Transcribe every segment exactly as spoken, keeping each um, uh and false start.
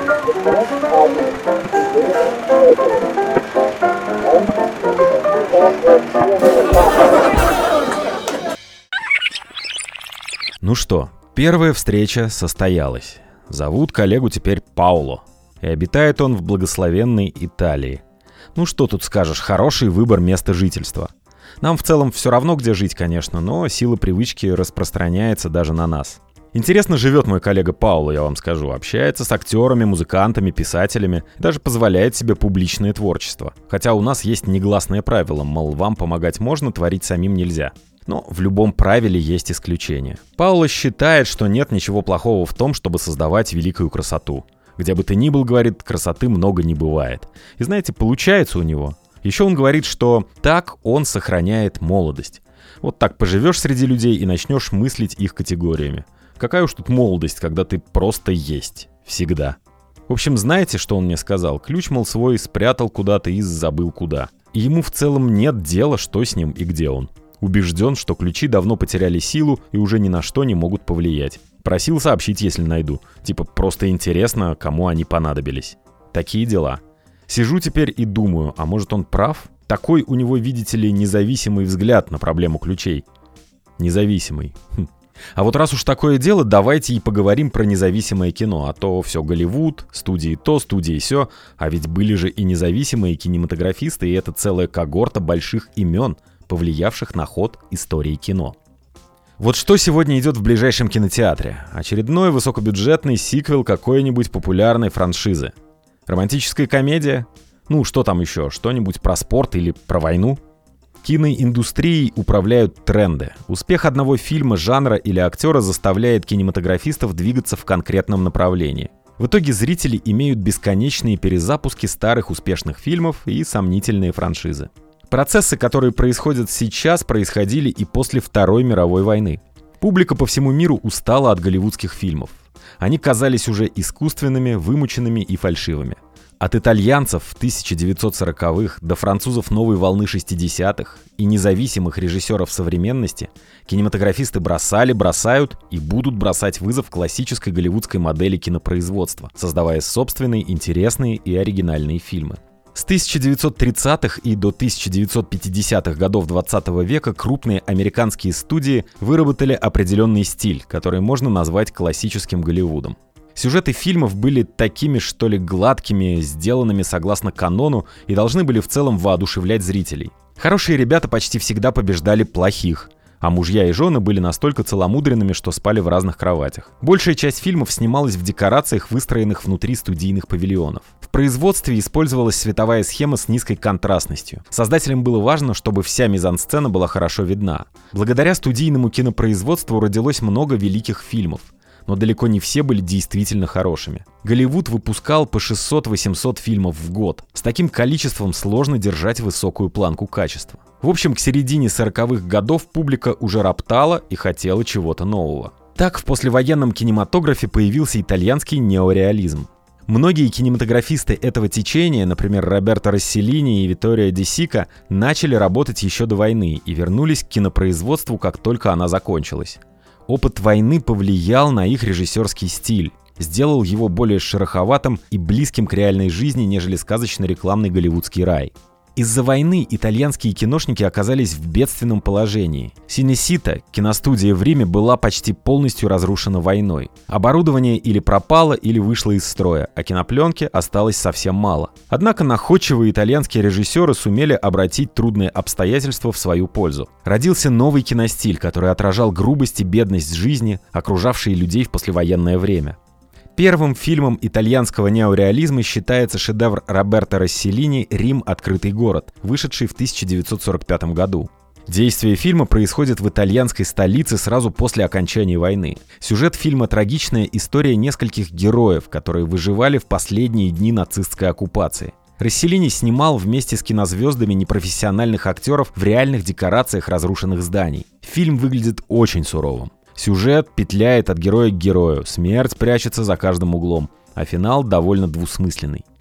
Ну что, первая встреча состоялась. Зовут коллегу теперь Пауло, и обитает он в благословенной Италии. Ну что тут скажешь, хороший выбор места жительства. Нам в целом все равно, где жить, конечно, но сила привычки распространяется даже на нас. Интересно живет мой коллега Пауло, я вам скажу. Общается с актерами, музыкантами, писателями, даже позволяет себе публичное творчество. Хотя у нас есть негласное правило, мол, вам помогать можно, творить самим нельзя. Но в любом правиле есть исключения. Пауло считает, что нет ничего плохого в том, чтобы создавать великую красоту. Где бы ты ни был, говорит, красоты много не бывает. И знаете, получается у него. Еще он говорит, что так он сохраняет молодость. Вот так поживешь среди людей и начнешь мыслить их категориями. Какая уж тут молодость, когда ты просто есть. Всегда. В общем, знаете, что он мне сказал? Ключ, мол, свой спрятал куда-то и забыл куда. И ему в целом нет дела, что с ним и где он. Убежден, что ключи давно потеряли силу и уже ни на что не могут повлиять. Просил сообщить, если найду. Типа, просто интересно, кому они понадобились. Такие дела. Сижу теперь и думаю, а может он прав? Такой у него, видите ли, независимый взгляд на проблему ключей. Независимый. Хм. А вот раз уж такое дело, давайте и поговорим про независимое кино. А то все Голливуд, студии то, студии сё. А ведь были же и независимые кинематографисты, и это целая когорта больших имен, повлиявших на ход истории кино. Вот что сегодня идет в ближайшем кинотеатре? Очередной высокобюджетный сиквел какой-нибудь популярной франшизы. Романтическая комедия? Ну, что там еще? Что-нибудь про спорт или про войну? Киноиндустрией управляют тренды. Успех одного фильма, жанра или актера заставляет кинематографистов двигаться в конкретном направлении. В итоге зрители имеют бесконечные перезапуски старых успешных фильмов и сомнительные франшизы. Процессы, которые происходят сейчас, происходили и после Второй мировой войны. Публика по всему миру устала от голливудских фильмов. Они казались уже искусственными, вымученными и фальшивыми. От итальянцев в тысяча девятьсот сороковых до французов новой волны шестидесятых и независимых режиссеров современности кинематографисты бросали, бросают и будут бросать вызов классической голливудской модели кинопроизводства, создавая собственные интересные и оригинальные фильмы. С тысяча девятьсот тридцатых и до тысяча девятьсот пятидесятых годов двадцатого века крупные американские студии выработали определенный стиль, который можно назвать классическим Голливудом. Сюжеты фильмов были такими, что ли, гладкими, сделанными согласно канону и должны были в целом воодушевлять зрителей. Хорошие ребята почти всегда побеждали плохих, а мужья и жены были настолько целомудренными, что спали в разных кроватях. Большая часть фильмов снималась в декорациях, выстроенных внутри студийных павильонов. В производстве использовалась световая схема с низкой контрастностью. Создателям было важно, чтобы вся мизансцена была хорошо видна. Благодаря студийному кинопроизводству родилось много великих фильмов, но далеко не все были действительно хорошими. Голливуд выпускал по шестьсот-восемьсот фильмов в год. С таким количеством сложно держать высокую планку качества. В общем, к середине сороковых годов публика уже роптала и хотела чего-то нового. Так в послевоенном кинематографе появился итальянский неореализм. Многие кинематографисты этого течения, например, Роберто Росселлини и Витторио Де Сика, начали работать еще до войны и вернулись к кинопроизводству, как только она закончилась. Опыт войны повлиял на их режиссерский стиль, сделал его более шероховатым и близким к реальной жизни, нежели сказочно-рекламный голливудский рай. Из-за войны итальянские киношники оказались в бедственном положении. Синесита, киностудия в Риме, была почти полностью разрушена войной. Оборудование или пропало, или вышло из строя, а кинопленки осталось совсем мало. Однако находчивые итальянские режиссеры сумели обратить трудные обстоятельства в свою пользу. Родился новый киностиль, который отражал грубость и бедность жизни, окружавшие людей в послевоенное время. Первым фильмом итальянского неореализма считается шедевр Роберто Росселлини «Рим. Открытый город», вышедший в тысяча девятьсот сорок пятом году. Действие фильма происходит в итальянской столице сразу после окончания войны. Сюжет фильма — трагичная история нескольких героев, которые выживали в последние дни нацистской оккупации. Росселлини снимал вместе с кинозвездами непрофессиональных актеров в реальных декорациях разрушенных зданий. Фильм выглядит очень суровым. Сюжет петляет от героя к герою, смерть прячется за каждым углом, а финал довольно двусмысленный.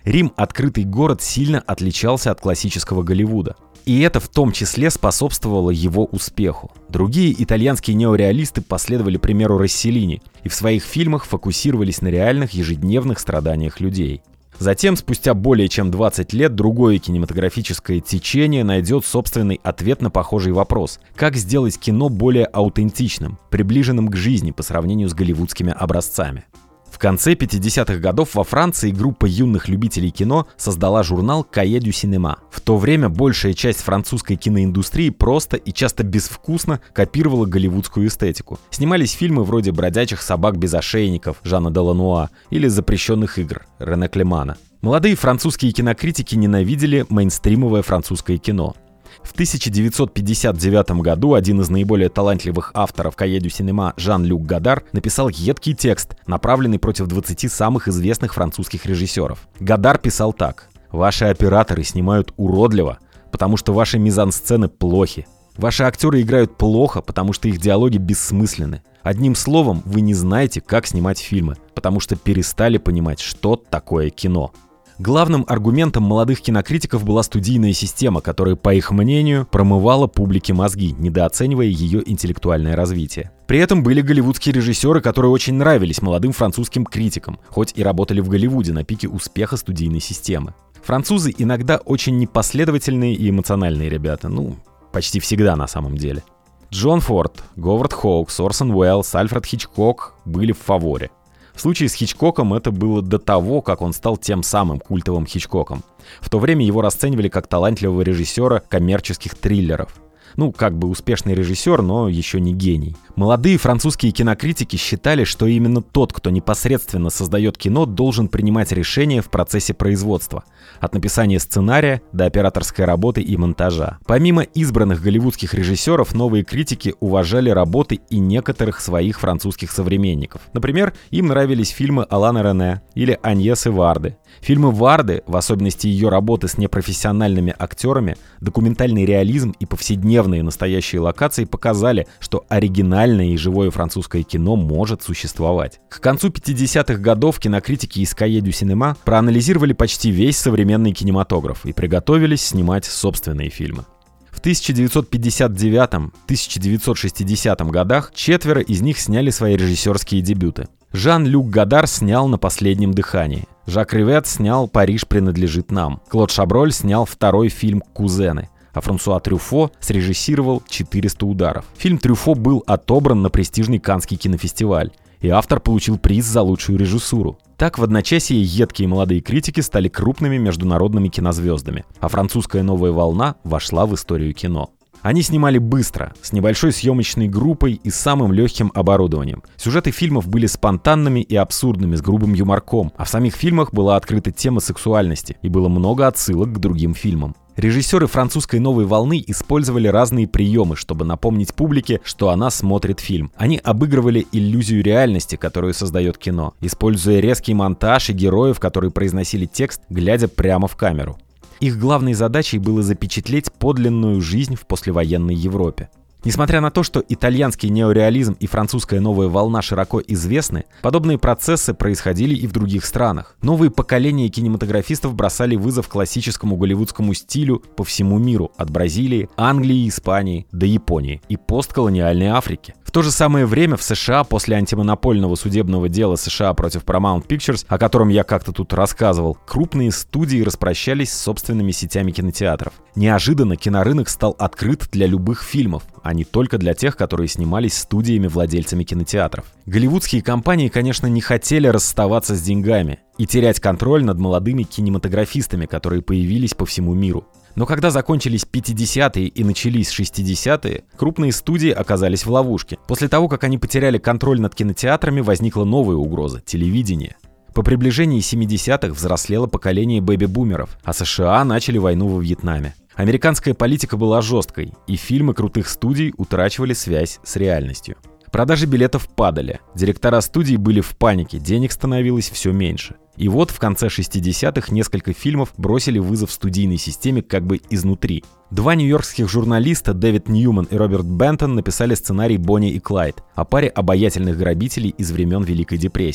Рим, открытый город, сильно отличался от классического Голливуда. И это в том числе способствовало его успеху. Другие итальянские неореалисты последовали примеру Росселлини и в своих фильмах фокусировались на реальных ежедневных страданиях людей. Затем, спустя более чем двадцать лет, другое кинематографическое течение найдет собственный ответ на похожий вопрос: как сделать кино более аутентичным, приближенным к жизни по сравнению с голливудскими образцами. В конце пятидесятых годов во Франции группа юных любителей кино создала журнал «Cahiers du cinéma». В то время большая часть французской киноиндустрии просто и часто безвкусно копировала голливудскую эстетику. Снимались фильмы вроде «Бродячих собак без ошейников» Жана Делануа или «Запрещенных игр» Рене Клемана. Молодые французские кинокритики ненавидели мейнстримовое французское кино. В тысяча девятьсот пятьдесят девятом году один из наиболее талантливых авторов «Cahiers du cinéma» Жан-Люк Годар написал едкий текст, направленный против двадцати самых известных французских режиссеров. Годар писал так: «Ваши операторы снимают уродливо, потому что ваши мизансцены плохи. Ваши актеры играют плохо, потому что их диалоги бессмысленны. Одним словом, вы не знаете, как снимать фильмы, потому что перестали понимать, что такое кино». Главным аргументом молодых кинокритиков была студийная система, которая, по их мнению, промывала публике мозги, недооценивая ее интеллектуальное развитие. При этом были голливудские режиссеры, которые очень нравились молодым французским критикам, хоть и работали в Голливуде на пике успеха студийной системы. Французы иногда очень непоследовательные и эмоциональные ребята, ну, почти всегда на самом деле. Джон Форд, Говард Хоукс, Орсон Уэллс, Альфред Хичкок были в фаворе. В случае с Хичкоком это было до того, как он стал тем самым культовым Хичкоком. В то время его расценивали как талантливого режиссера коммерческих триллеров. Ну, как бы успешный режиссер, но еще не гений. Молодые французские кинокритики считали, что именно тот, кто непосредственно создает кино, должен принимать решения в процессе производства. От написания сценария до операторской работы и монтажа. Помимо избранных голливудских режиссеров, новые критики уважали работы и некоторых своих французских современников. Например, им нравились фильмы Алана Рене или Аньесы Варды. Фильмы Варды, в особенности ее работы с непрофессиональными актерами, документальный реализм и повседневные настоящие локации показали, что оригинальное и живое французское кино может существовать. К концу пятидесятых годов кинокритики из Cahiers du cinéma проанализировали почти весь современный кинематограф и приготовились снимать собственные фильмы. В тысяча девятьсот пятьдесят девятом — тысяча девятьсот шестидесятом годах четверо из них сняли свои режиссерские дебюты. Жан-Люк Годар снял «На последнем дыхании». Жак Ривет снял «Париж принадлежит нам». Клод Шаброль снял второй фильм «Кузены». А Франсуа Трюфо срежиссировал «четыреста ударов». Фильм Трюфо был отобран на престижный Каннский кинофестиваль, и автор получил приз за лучшую режиссуру. Так, в одночасье едкие молодые критики стали крупными международными кинозвездами, а французская новая волна вошла в историю кино. Они снимали быстро, с небольшой съемочной группой и самым легким оборудованием. Сюжеты фильмов были спонтанными и абсурдными, с грубым юморком, а в самих фильмах была открыта тема сексуальности, и было много отсылок к другим фильмам. Режиссеры французской новой волны использовали разные приемы, чтобы напомнить публике, что она смотрит фильм. Они обыгрывали иллюзию реальности, которую создает кино, используя резкий монтаж и героев, которые произносили текст, глядя прямо в камеру. Их главной задачей было запечатлеть подлинную жизнь в послевоенной Европе. Несмотря на то, что итальянский неореализм и французская новая волна широко известны, подобные процессы происходили и в других странах. Новые поколения кинематографистов бросали вызов классическому голливудскому стилю по всему миру, от Бразилии, Англии, Испании до Японии и постколониальной Африки. В то же самое время в США после антимонопольного судебного дела США против Paramount Pictures, о котором я как-то тут рассказывал, крупные студии распрощались с собственными сетями кинотеатров. Неожиданно кинорынок стал открыт для любых фильмов, а не только для тех, которые снимались студиями-владельцами кинотеатров. Голливудские компании, конечно, не хотели расставаться с деньгами и терять контроль над молодыми кинематографистами, которые появились по всему миру. Но когда закончились пятидесятые и начались шестидесятые, крупные студии оказались в ловушке. После того, как они потеряли контроль над кинотеатрами, возникла новая угроза – телевидение. По приближении семидесятых взрослело поколение бэби-бумеров, а США начали войну во Вьетнаме. Американская политика была жесткой, и фильмы крутых студий утрачивали связь с реальностью. Продажи билетов падали, директора студий были в панике, денег становилось все меньше. И вот в конце шестидесятых несколько фильмов бросили вызов студийной системе как бы изнутри. Два нью-йоркских журналиста, Дэвид Ньюман и Роберт Бентон, написали сценарий «Бонни и Клайд» о паре обаятельных грабителей из времен Великой депрессии.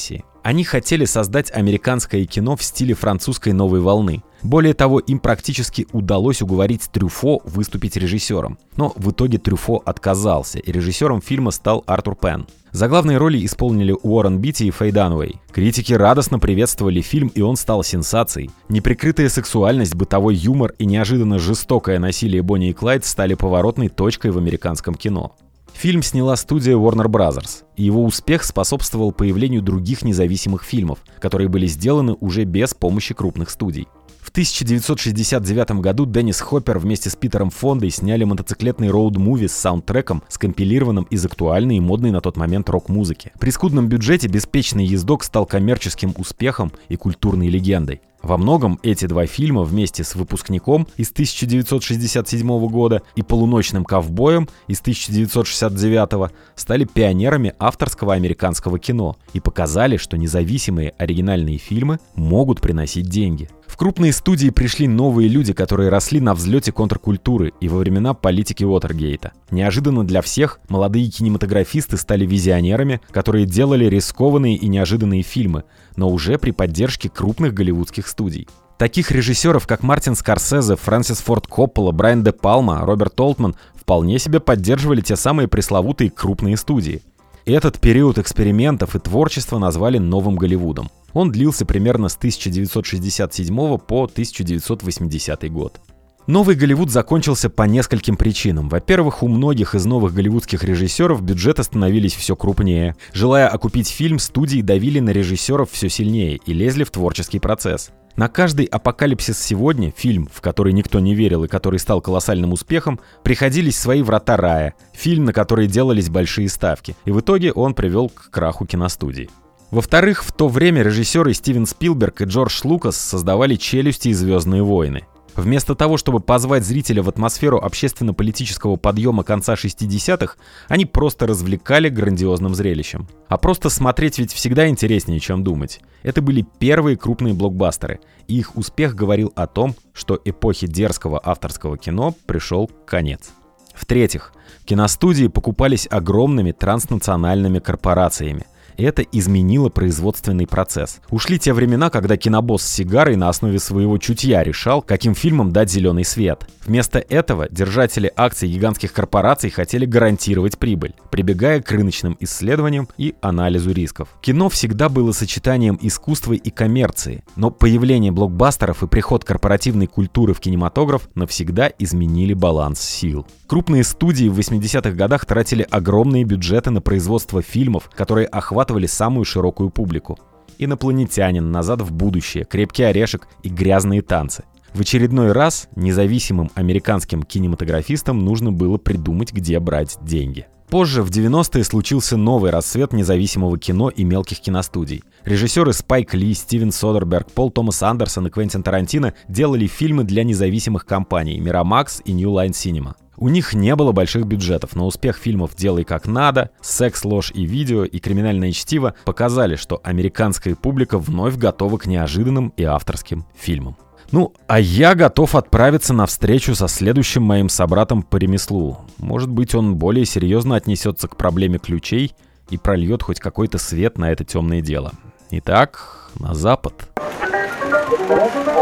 Они хотели создать американское кино в стиле французской новой волны. Более того, им практически удалось уговорить Трюфо выступить режиссером. Но в итоге Трюфо отказался, и режиссером фильма стал Артур Пен. Заглавные роли исполнили Уоррен Битти и Фэй Дануэй. Критики радостно приветствовали фильм, и он стал сенсацией. Неприкрытая сексуальность, бытовой юмор и неожиданно жестокое насилие Бонни и Клайд стали поворотной точкой в американском кино. Фильм сняла студия Warner Brothers, и его успех способствовал появлению других независимых фильмов, которые были сделаны уже без помощи крупных студий. В тысяча девятьсот шестьдесят девятом году Деннис Хоппер вместе с Питером Фондой сняли мотоциклетный роуд-муви с саундтреком, скомпилированным из актуальной и модной на тот момент рок-музыки. При скудном бюджете «Беспечный ездок» стал коммерческим успехом и культурной легендой. Во многом эти два фильма вместе с «Выпускником» из тысяча девятьсот шестьдесят седьмого года и «Полуночным ковбоем» из тысяча девятьсот шестьдесят девятого стали пионерами авторского американского кино и показали, что независимые оригинальные фильмы могут приносить деньги. В крупные студии пришли новые люди, которые росли на взлете контркультуры и во времена политики Уотергейта. Неожиданно для всех молодые кинематографисты стали визионерами, которые делали рискованные и неожиданные фильмы, но уже при поддержке крупных голливудских студий. Таких режиссеров, как Мартин Скорсезе, Фрэнсис Форд Коппола, Брайан де Пальма, Роберт Олтман, вполне себе поддерживали те самые пресловутые крупные студии. Этот период экспериментов и творчества назвали «Новым Голливудом». Он длился примерно с тысяча девятьсот шестьдесят седьмого по тысяча девятьсот восьмидесятый год. Новый Голливуд закончился по нескольким причинам. Во-первых, у многих из новых голливудских режиссеров бюджеты становились все крупнее. Желая окупить фильм, студии давили на режиссеров все сильнее и лезли в творческий процесс. На каждый «Апокалипсис сегодня», фильм, в который никто не верил и который стал колоссальным успехом, приходились свои «Врата рая», фильм, на который делались большие ставки, и в итоге он привел к краху киностудии. Во-вторых, в то время режиссеры Стивен Спилберг и Джордж Лукас создавали «Челюсти» и «Звездные войны». Вместо того, чтобы позвать зрителя в атмосферу общественно-политического подъема конца шестидесятых, они просто развлекали грандиозным зрелищем. А просто смотреть ведь всегда интереснее, чем думать. Это были первые крупные блокбастеры, и их успех говорил о том, что эпохе дерзкого авторского кино пришел конец. В-третьих, киностудии покупались огромными транснациональными корпорациями. Это изменило производственный процесс. Ушли те времена, когда кинобосс с сигарой на основе своего чутья решал, каким фильмам дать зеленый свет. Вместо этого держатели акций гигантских корпораций хотели гарантировать прибыль, прибегая к рыночным исследованиям и анализу рисков. Кино всегда было сочетанием искусства и коммерции, но появление блокбастеров и приход корпоративной культуры в кинематограф навсегда изменили баланс сил. Крупные студии в восьмидесятых годах тратили огромные бюджеты на производство фильмов, которые охватывали самую широкую публику. «Инопланетянин», «Назад в будущее», «Крепкий орешек» и «Грязные танцы». В очередной раз независимым американским кинематографистам нужно было придумать, где брать деньги. Позже, в девяностые, случился новый расцвет независимого кино и мелких киностудий. Режиссеры Спайк Ли, Стивен Содерберг, Пол Томас Андерсон и Квентин Тарантино делали фильмы для независимых компаний Miramax и New Line Cinema. У них не было больших бюджетов, но успех фильмов «Делай как надо», «Секс, ложь и видео» и «Криминальное чтиво» показали, что американская публика вновь готова к неожиданным и авторским фильмам. Ну, а я готов отправиться на встречу со следующим моим собратом по ремеслу. Может быть, он более серьезно отнесется к проблеме ключей и прольет хоть какой-то свет на это темное дело. Итак, на запад.